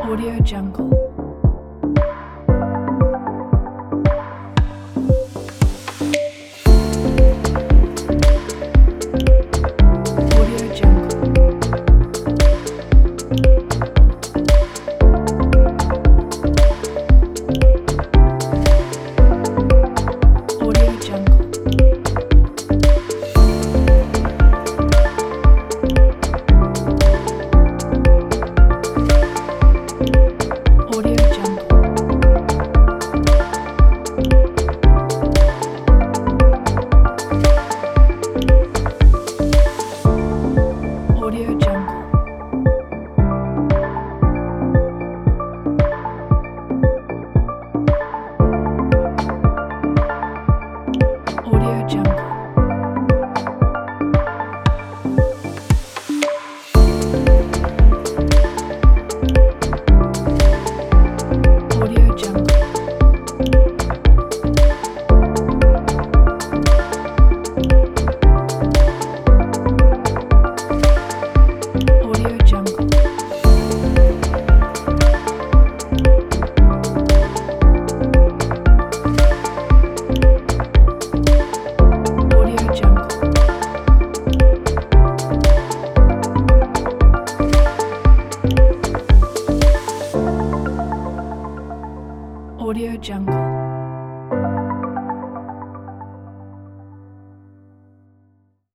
Audio Jungle. Audio Jungle. Audio Jungle. Audio Jungle. Audio Jungle. Audio Jungle. Audio Jungle. Audio Jungle. Audio Jungle. Audio Jungle.